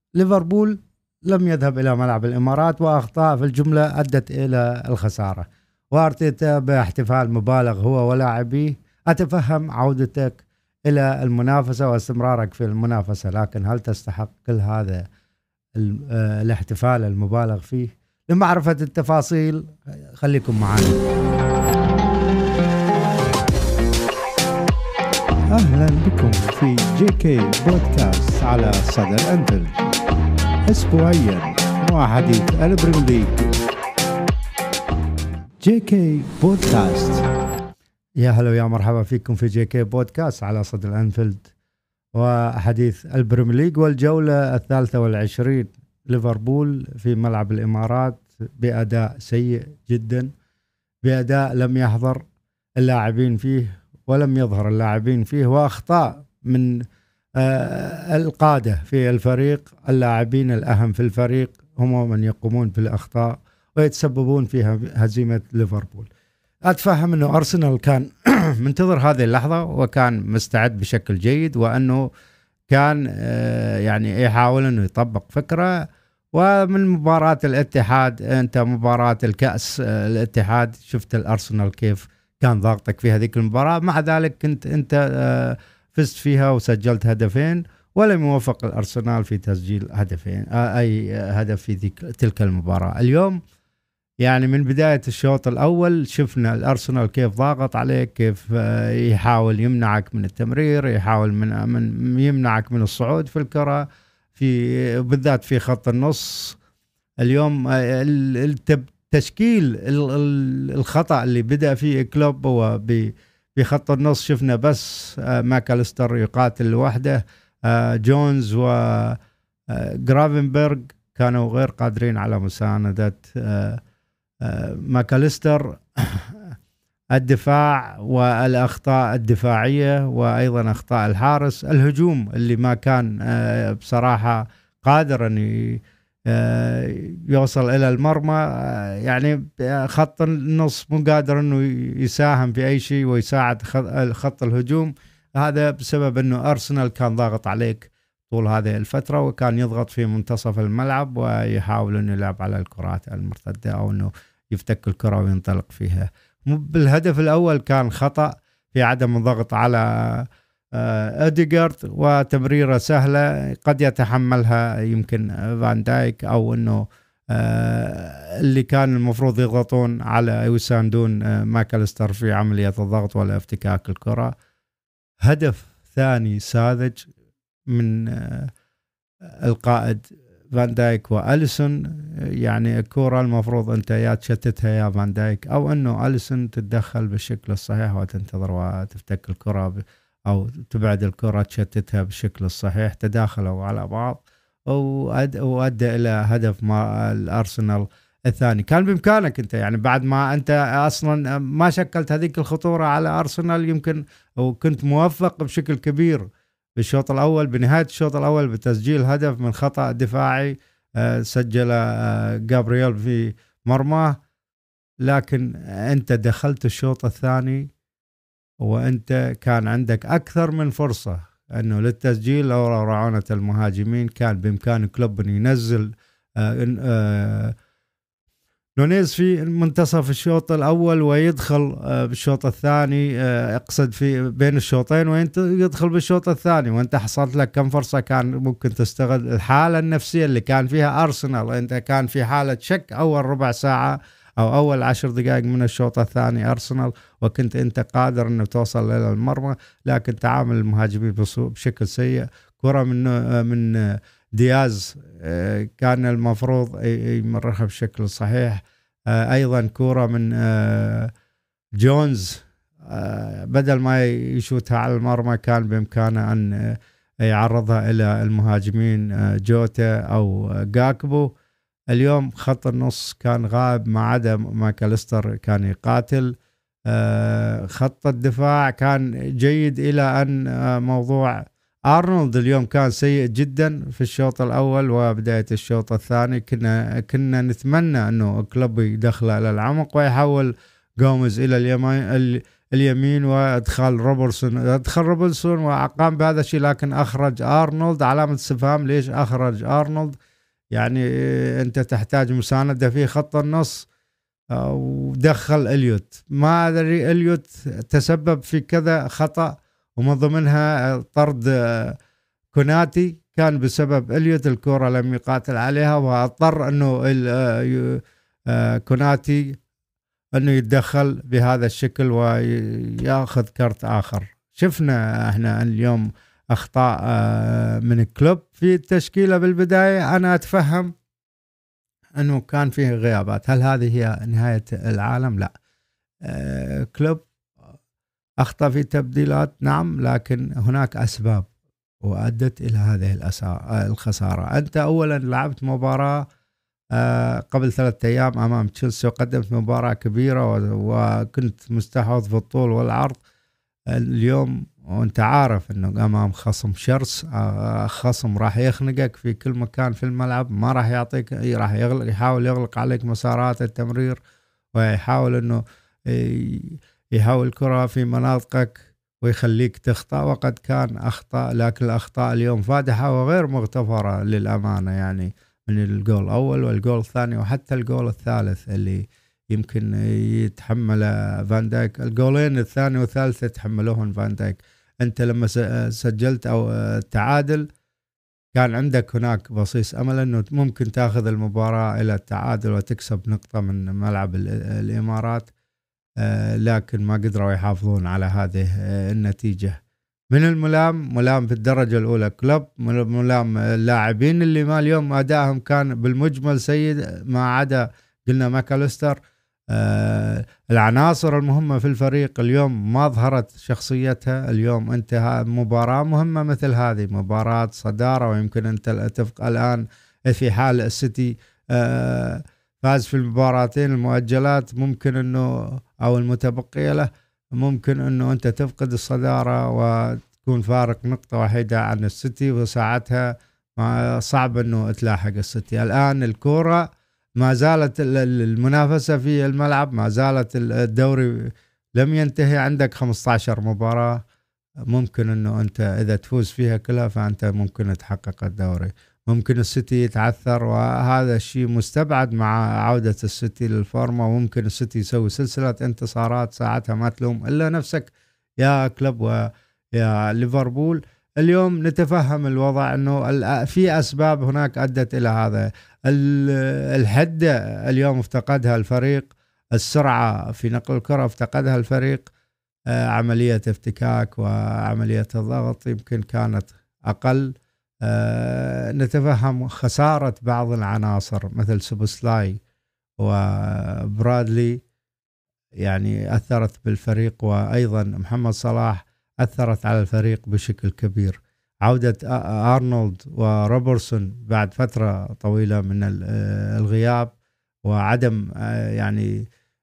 ليفربول لم يذهب إلى ملعب الإمارات، وأخطاء في الجملة أدت إلى الخسارة. وأرتيتا باحتفال مبالغ هو ولاعبيه. أتفهم عودتك إلى المنافسة واستمرارك في المنافسة، لكن هل تستحق كل هذا الاحتفال المبالغ فيه؟ لمعرفة التفاصيل خليكم معنا. أهلا بكم في JK بودكاست على صدى الأنفيلد، أسبوعيا مع حديث البريمير ليج. JK بودكاست. يا هلا ويا مرحبا فيكم في JK بودكاست على صدى الأنفيلد وحديث البريمير ليج والجولة 23. ليفربول في ملعب الإمارات بأداء سيء جدا، بأداء لم يحضر اللاعبين فيه ولم يظهر اللاعبين فيه، وأخطاء من القادة في الفريق. اللاعبين الأهم في الفريق هم من يقومون بالأخطاء ويتسببون في هزيمة ليفربول. أتفهم أنه أرسنال كان منتظر هذه اللحظة وكان مستعد بشكل جيد، وأنه كان يعني يحاول أنه يطبق فكرة. ومن مباراة الاتحاد، أنت مباراة الكأس الاتحاد، شفت الأرسنال كيف كان ضاغطك في هذيك المباراة، مع ذلك كنت أنت فزت فيها وسجلت هدفين، ولم يوفق الأرسنال في تسجيل هدفين أي هدف في تلك المباراة. اليوم يعني من بداية الشوط الأول شفنا الأرسنال كيف ضاغط عليك، كيف يحاول يمنعك من التمرير، يحاول من يمنعك من الصعود في الكرة، في بالذات في خط النص. اليوم تشكيل الخطأ اللي بدأ فيه كلوب هو بخط النص. شفنا بس ماكاليستر يقاتل لوحده، جونز وغرافنبرغ كانوا غير قادرين على مساندة ماكاليستر. الدفاع والأخطاء الدفاعية وأيضا أخطاء الحارس. الهجوم اللي ما كان بصراحة قادر أن يوصل إلى المرمى، يعني خط النص مو قادر أنه يساهم في أي شيء ويساعد خط الهجوم. هذا بسبب أنه أرسنال كان ضاغط عليك طول هذه الفترة، وكان يضغط في منتصف الملعب ويحاول أنه يلعب على الكرات المرتدة أو أنه يفتك الكرة وينطلق فيها. بالهدف الأول كان خطأ في عدم الضغط على أديغارد، وتمريرة سهلة قد يتحملها يمكن فان دايك، أو أنه اللي كان المفروض يضغطون على يساندون ماكاليستر في عملية الضغط ولا افتكاك الكرة. هدف ثاني ساذج من القائد فان دايك وأليسون. يعني الكرة المفروض أنت يا تشتتها يا فان دايك، أو أنه أليسون تتدخل بالشكل الصحيح وتنتظر وتفتك الكرة أو تبعد الكرة تشتتها بالشكل الصحيح. تداخلوا على بعض وأدى إلى هدف ما الأرسنال الثاني. كان بإمكانك أنت، يعني بعد ما أنت أصلا ما شكلت هذيك الخطورة على أرسنال، يمكن وكنت موفق بشكل كبير بالشوط الأول، بنهاية الشوط الأول بتسجيل هدف من خطأ دفاعي سجل جابرييل في مرماه. لكن أنت دخلت الشوط الثاني وأنت كان عندك أكثر من فرصة أنه للتسجيل. لو رعونة المهاجمين كان بإمكان كلوب أن ينزل نونيز في منتصف الشوط الأول ويدخل بالشوط الثاني، اقصد في بين الشوطين، وانت يدخل بالشوط الثاني وانت حصلت لك كم فرصة كان ممكن تستغل الحالة النفسية اللي كان فيها أرسنال. انت كان في حالة شك أول ربع ساعة أو أول 10 دقائق من الشوط الثاني أرسنال، وكنت انت قادر أنه توصل إلى المرمى، لكن تعامل المهاجمين بشكل سيء. كرة من دياز كان المفروض يمررها بشكل صحيح. أيضا كرة من جونز بدل ما يشوتها على المرمى كان بإمكانه أن يعرضها إلى المهاجمين جوتا أو جاكبو. اليوم خط النص كان غائب ما عدا ماكاليستر كان يقاتل. خط الدفاع كان جيد إلى أن موضوع أرنولد اليوم كان سيء جدا في الشوط الأول وبداية الشوط الثاني. كنا نتمنى أنه كلوب يدخل إلى العمق ويحول غوميز إلى اليمين وادخال روبرتسون وقام بهذا الشيء، لكن اخرج ارنولد. علامة استفهام ليش اخرج ارنولد؟ يعني انت تحتاج مساندة في خط النص ودخل اليوت. ما ادري، اليوت تسبب في كذا خطأ ومن ضمنها طرد كوناتي كان بسبب اليوت، الكرة لم يقاتل عليها واضطر انه كوناتي انه يتدخل بهذا الشكل وياخذ كرت اخر. شفنا احنا اليوم اخطاء من كلوب في التشكيلة بالبداية. انا اتفهم انه كان فيه غيابات، هل هذه هي نهاية العالم؟ لا. كلوب اخطأ في تبديلات نعم، لكن هناك اسباب وادت الى هذه الخسارة. انت اولا لعبت مباراة قبل 3 أيام أمام تشيلسي وقدمت مباراة كبيرة وكنت مستحوذ في الطول والعرض. اليوم وانت عارف انه امام خصم شرس، خصم راح يخنقك في كل مكان في الملعب، ما راح يعطيك، راح يحاول يغلق عليك مسارات التمرير ويحاول انه يحاول الكرة في مناطقك ويخليك تخطأ، وقد كان أخطأ، لكن الأخطاء اليوم فادحة وغير مغتفرة للأمانة. يعني من الجول الأول والجول الثاني وحتى الجول الثالث اللي يمكن يتحمل فان دايك، الجولين الثاني والثالث يتحملوهم فان دايك. أنت لما سجلت أو التعادل كان عندك هناك بصيص أمل أنه ممكن تأخذ المباراة إلى التعادل وتكسب نقطة من ملعب الإمارات، لكن ما قدروا يحافظون على هذه النتيجة. من الملام في الدرجة الأولى كلوب، ملام اللاعبين اللي ما اليوم أدائهم كان بالمجمل سيء ما عدا قلنا ماكاليستر. العناصر المهمة في الفريق اليوم ما ظهرت شخصيتها. اليوم انت مباراة مهمة مثل هذه، مباراة صدارة، ويمكن انت تفق الآن في حال السيتي فاز في المباراتين المؤجلات ممكن انه او المتبقية له، ممكن انه انت تفقد الصدارة وتكون فارق نقطة واحدة عن السيتي، وساعتها صعب انه تلاحق السيتي. الان الكرة ما زالت المنافسة في الملعب، ما زالت الدوري لم ينتهي، عندك 15 مباراة ممكن انه انت اذا تفوز فيها كلها فانت ممكن تحقق الدوري. ممكن السيتي يتعثر وهذا الشيء مستبعد مع عودة السيتي للفورمة، وممكن السيتي يسوي سلسلة انتصارات ساعتها ما تلوم إلا نفسك يا كلوب ويا ليفربول. اليوم نتفهم الوضع أنه في أسباب هناك أدت إلى هذا. الحدة اليوم افتقدها الفريق، السرعة في نقل الكرة افتقدها الفريق، عملية افتكاك وعملية الضغط يمكن كانت أقل. نتفهم خسارة بعض العناصر مثل سوبوسلاي وبرادلي يعني أثرت بالفريق، وأيضا محمد صلاح أثرت على الفريق بشكل كبير. عودة أرنولد وروبرتسون بعد فترة طويلة من الغياب وعدم يعني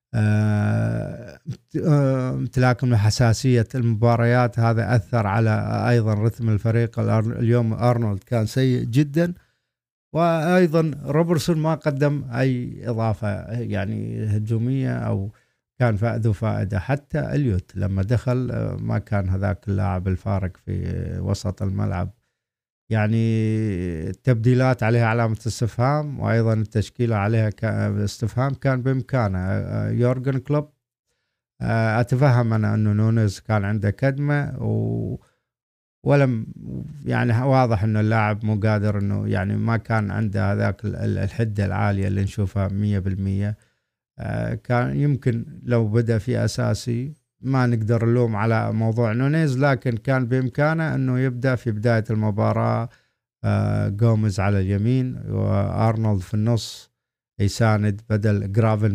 امتلاكهم لحساسية المباريات، هذا أثر على أيضا رتم الفريق. اليوم أرنولد كان سيء جدا، وأيضا روبرتسون ما قدم أي إضافة يعني هجومية أو كان ذو فائدة. حتى اليوت لما دخل ما كان هذاك اللاعب الفارق في وسط الملعب. يعني التبديلات عليها علامة استفهام، وأيضا التشكيلة عليها استفهام. كان بإمكانه يورغن كلوب، أتفهم أنا أنه نونيز كان عنده كدمة ولم يعني واضح أنه اللاعب مو قادر، أنه يعني ما كان عنده هذاك الحدة العالية اللي نشوفها 100%. كان يمكن لو بدأ في أساسي ما نقدر نلوم على موضوع نونيز، لكن كان بإمكانه أنه يبدأ في بداية المباراة غوميز على اليمين وأرنولد في النص يساند بدل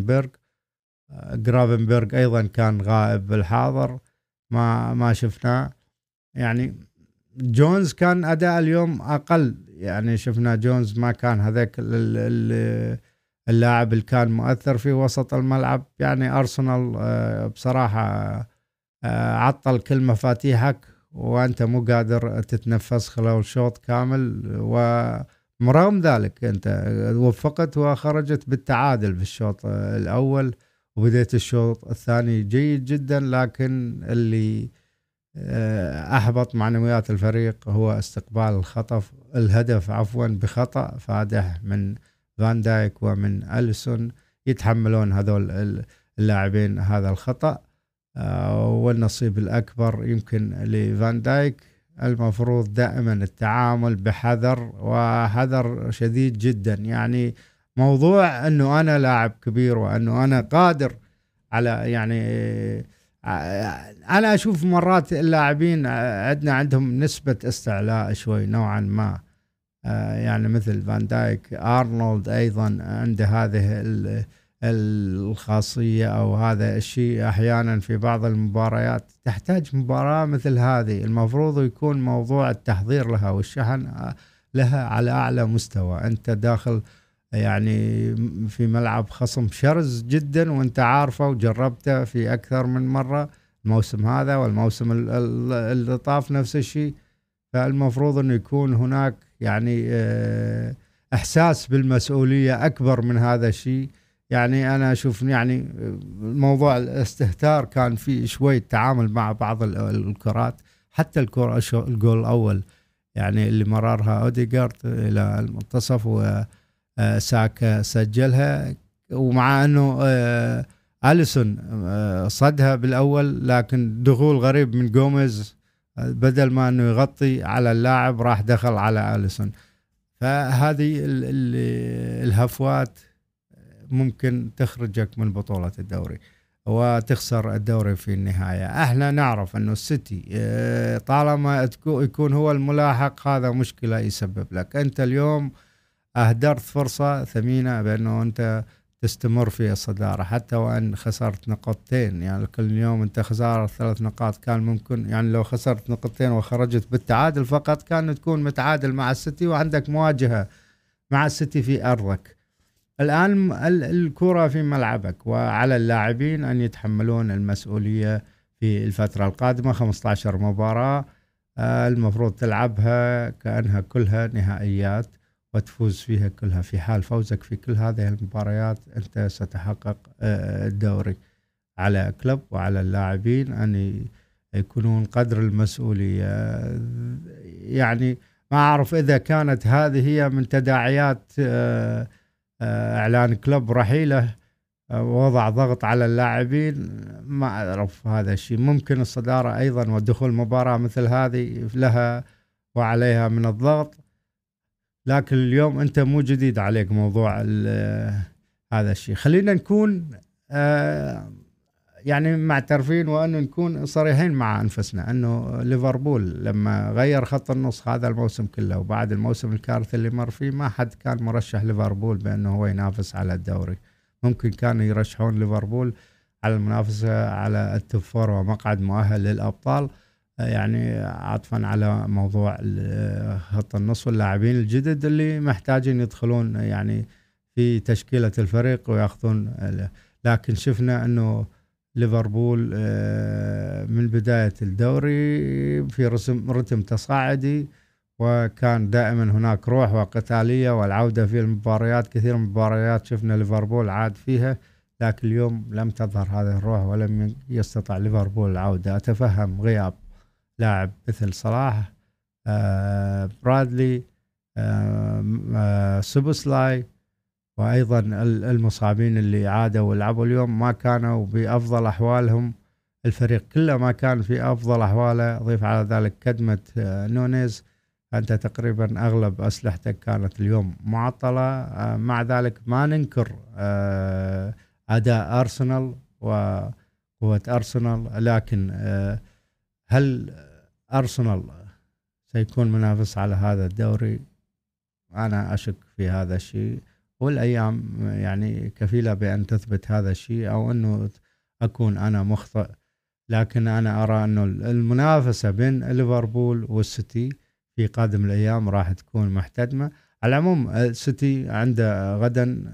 جرافنبرغ أيضا كان غائب بالحاضر ما شفناه. يعني جونز كان أداء اليوم أقل، يعني شفنا جونز ما كان هذاك اللاعب اللي كان مؤثر في وسط الملعب. يعني أرسنال بصراحة عطل كل مفاتيحك وأنت مو قادر تتنفس خلال شوط كامل، ومرغم ذلك أنت وفقت وخرجت بالتعادل في الشوط الأول، وبديت الشوط الثاني جيد جدا، لكن اللي أحبط معنويات الفريق هو استقبال الهدف بخطأ فادح من فان دايك ومن أليسون. يتحملون هذول اللاعبين هذا الخطأ، والنصيب الأكبر يمكن لفان دايك. المفروض دائما التعامل بحذر وحذر شديد جدا. يعني موضوع أنه أنا لاعب كبير وأنه أنا قادر على، يعني أنا أشوف مرات اللاعبين عندهم نسبة استعلاء شوي نوعا ما، يعني مثل فان دايك. أرنولد أيضا عنده هذه الخاصية أو هذا الشيء أحيانا في بعض المباريات تحتاج مباراة مثل هذه. المفروض يكون موضوع التحضير لها والشحن لها على أعلى مستوى. أنت داخل يعني في ملعب خصم شرس جدا وانت عارفه وجربته في أكثر من مرة الموسم هذا والموسم اللي طاف نفس الشيء. فالمفروض أنه يكون هناك يعني إحساس بالمسؤولية أكبر من هذا الشيء. يعني أنا أشوف يعني موضوع الاستهتار كان في شوي تعامل مع بعض الكرات، حتى الكرة الجول الأول يعني اللي مررها أوديغارد إلى المنتصف وساكا سجلها، ومع أنه أليسون صدها بالأول، لكن دخول غريب من جوميز بدل ما أنه يغطي على اللاعب راح دخل على أليسون. فهذه الهفوات ممكن تخرجك من بطولة الدوري وتخسر الدوري في النهاية. احنا نعرف انه السيتي طالما يكون هو الملاحق هذا مشكلة يسبب لك. انت اليوم اهدرت فرصة ثمينة بانه انت تستمر في الصدارة حتى وان خسرت نقطتين. يعني كل يوم انت خسارة 3 نقاط كان ممكن، يعني لو خسرت نقطتين وخرجت بالتعادل فقط كان تكون متعادل مع السيتي وعندك مواجهة مع السيتي في ارضك. الآن الكرة في ملعبك وعلى اللاعبين أن يتحملون المسؤولية في الفترة القادمة. 15 مباراة المفروض تلعبها كأنها كلها نهائيات وتفوز فيها كلها. في حال فوزك في كل هذه المباريات أنت ستحقق الدوري. على كلوب وعلى اللاعبين أن يكونون قدر المسؤولية. يعني ما أعرف إذا كانت هذه هي من تداعيات إعلان كلوب رحيله ووضع ضغط على اللاعبين. ما أعرف هذا الشيء. ممكن الصدارة أيضا ودخول مباراة مثل هذه لها وعليها من الضغط، لكن اليوم أنت مو جديد عليك موضوع هذا الشيء. خلينا نكون يعني معترفين وأنه نكون صريحين مع أنفسنا أنه ليفربول لما غير خط النص هذا الموسم كله وبعد الموسم الكارثي اللي مر فيه ما حد كان مرشح ليفربول بأنه هو ينافس على الدوري. ممكن كانوا يرشحون ليفربول على المنافسة على التوب فور ومقعد مؤهل للأبطال، يعني عطفا على موضوع خط النص واللاعبين الجدد اللي محتاجين يدخلون يعني في تشكيلة الفريق ويأخذون. لكن شفنا أنه ليفربول من بداية الدوري في رتم تصاعدي، وكان دائما هناك روح وقتالية والعودة في المباريات. كثير من المباريات شفنا ليفربول عاد فيها، لكن اليوم لم تظهر هذه الروح ولم يستطع ليفربول العودة. أتفهم غياب لاعب مثل صلاح، برادلي، سوبوسلاي، وأيضا المصابين اللي عادوا ولعبوا اليوم ما كانوا بأفضل أحوالهم. الفريق كله ما كان في أفضل أحواله. ضيف على ذلك كدمة نونيز. أنت تقريبا أغلب أسلحتك كانت اليوم معطلة. مع ذلك ما ننكر أداء أرسنال وقوة أرسنال، لكن هل أرسنال سيكون منافس على هذا الدوري؟ أنا أشك في هذا الشيء، والأيام يعني كفيلة بأن تثبت هذا الشيء أو أنه أكون أنا مخطئ. لكن أنا أرى أنه المنافسة بين ليفربول والسيتي في قادم الأيام راح تكون محتدمة. على العموم السيتي عنده غدا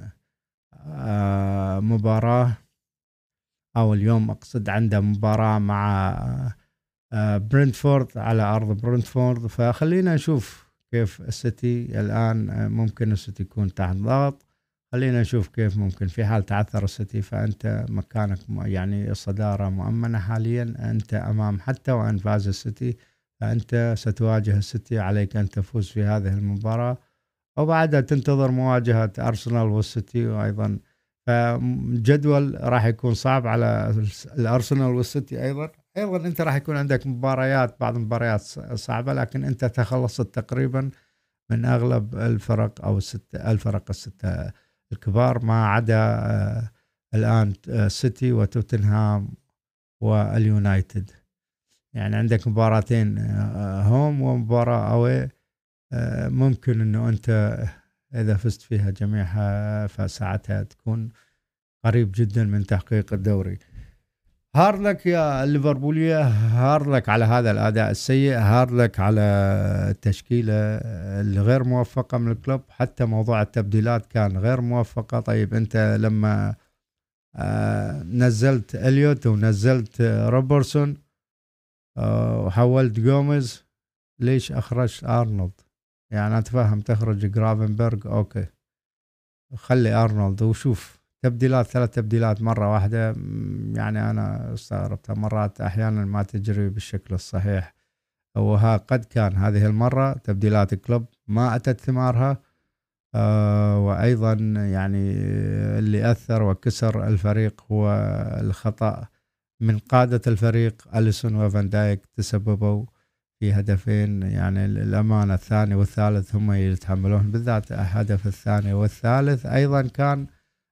مباراة، أو اليوم أقصد عنده مباراة مع برنتفورد على أرض برنتفورد. فخلينا نشوف كيف السيتي الآن. ممكن السيتي يكون تحت ضغط خلينا نشوف كيف ممكن في حال تعثر السيتي، فأنت مكانك يعني الصدارة مؤمنة حاليا، أنت أمام حتى وأن فاز السيتي، فأنت ستواجه السيتي، عليك أن تفوز في هذه المباراة، وبعدها تنتظر مواجهة أرسنال والسيتي. وأيضا فجدول راح يكون صعب على الأرسنال والسيتي. أيضا أنت راح يكون عندك مباريات، بعض المباريات صعبة، لكن أنت تخلصت تقريبا من أغلب الفرق أو الفرق الستة الكبار، ما عدا الآن سيتي وتوتنهام واليونايتد. يعني عندك مباراتين هوم ومباراة أوي، ممكن أنه أنت إذا فزت فيها جميعها فساعتها تكون قريب جدا من تحقيق الدوري. هارلك يا ليفربولية، هارلك على هذا الأداء السيء، هارلك على التشكيلة الغير موفقة من الكلوب، حتى موضوع التبديلات كان غير موفقة. طيب أنت لما نزلت إليوت ونزلت روبرتسون وحولت جوميز، ليش أخرجت أرنولد؟ يعني أتفهم تخرج جرافنبرغ، أوكي، خلي أرنولد وشوف تبديلات، 3 تبديلات مرة واحدة. يعني أنا استغربتها مرات، أحيانا ما تجري بالشكل الصحيح، قد كان هذه المرة تبديلات الكلوب ما أتت ثمارها. وأيضا يعني اللي أثر وكسر الفريق هو الخطأ من قادة الفريق، أليسون وفان دايك، تسببوا في هدفين. يعني الأمانة الثاني والثالث هم يتحملون، بالذات الهدف الثاني والثالث أيضا كان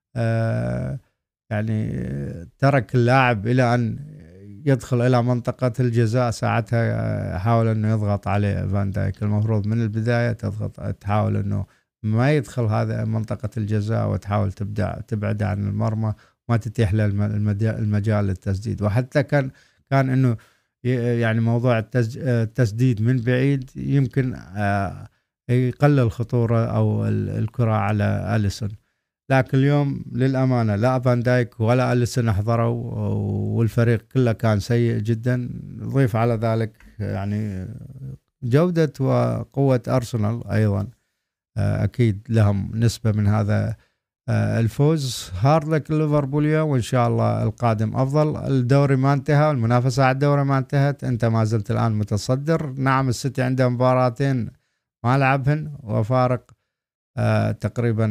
يعني ترك اللاعب إلى أن يدخل إلى منطقة الجزاء، ساعتها حاول أنه يضغط عليه فان دايك. المفروض من البداية تحاول أنه ما يدخل هذا منطقة الجزاء، وتحاول تبعد عن المرمى، ما تتيح له المجال للتسديد. وحتى كان أنه يعني موضوع التسديد من بعيد يمكن يقلل خطورة أو الكرة على أليسون. لكن اليوم للأمانة لا فان دايك ولا أليسون أحضروا، والفريق كله كان سيء جدا. ضيف على ذلك يعني جودة وقوة أرسنال أيضا أكيد لهم نسبة من هذا الفوز. هارلك ليفربوليا، وإن شاء الله القادم أفضل. الدوري ما انتهى، المنافسة على الدوري ما انتهت، أنت ما زلت الآن متصدر. نعم السيتي عنده مباراتين ما لعبهن وفارق تقريبا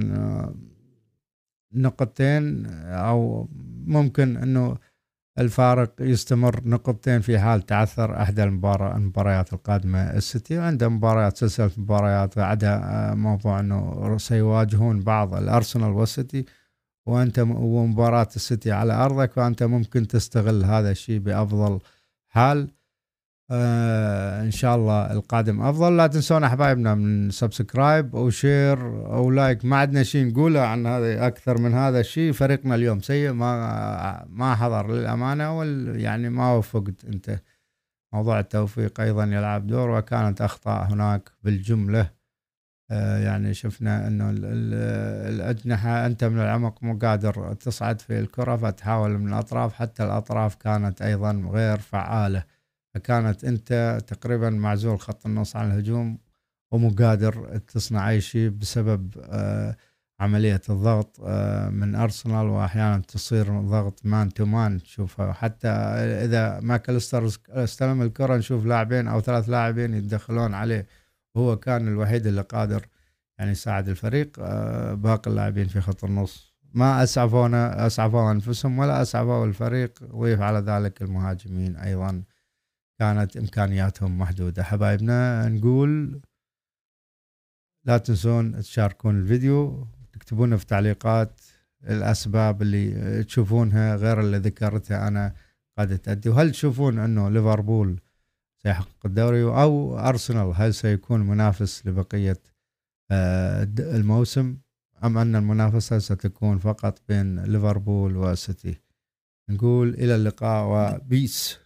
نقطتين، أو ممكن أنه الفارق يستمر نقطتين في حال تعثر أحد المباريات القادمة. السيتي عنده مباريات، سلسلة مباريات، بعدها موضوع أنه سيواجهون بعض الأرسنال والسيتي، وأنت ومباراة السيتي على أرضك، وأنت ممكن تستغل هذا الشيء بأفضل حال. إن شاء الله القادم أفضل. لا تنسون أحبائبنا من سبسكرايب أو شير أو لايك. ما عندنا شيء نقوله عن هذا أكثر من هذا الشيء. فريقنا اليوم سيء، ما حضر للأمانة، يعني ما وفقت أنت. موضوع التوفيق أيضا يلعب دور، وكانت أخطاء هناك بالجملة. يعني شفنا أنه الأجنحة أنت من العمق مو قادر تصعد في الكرة، فتحاول من الأطراف، حتى الأطراف كانت أيضا غير فعالة، فكانت أنت تقريبا معزول خط النص عن الهجوم، ومو قادر تصنع أي شيء بسبب عملية الضغط من أرسنال، وأحيانا تصير ضغط مان تو مان. شوفها حتى إذا ماكاليستر استلم الكرة نشوف لاعبين أو 3 لاعبين يتدخلون عليه، وهو كان الوحيد اللي قادر يعني يساعد الفريق. باقي اللاعبين في خط النص ما أسعفوا أنفسهم ولا أسعفوا الفريق. ضيف على ذلك المهاجمين أيضا كانت إمكانياتهم محدودة. حبايبنا نقول لا تنسون تشاركون الفيديو، تكتبون في تعليقات الأسباب اللي تشوفونها غير اللي ذكرتها أنا قد تأدي، وهل تشوفون أنه ليفربول سيحقق الدوري أو أرسنال هل سيكون منافس لبقية الموسم، أم أن المنافسة ستكون فقط بين ليفربول وسيتي. نقول إلى اللقاء وبيس.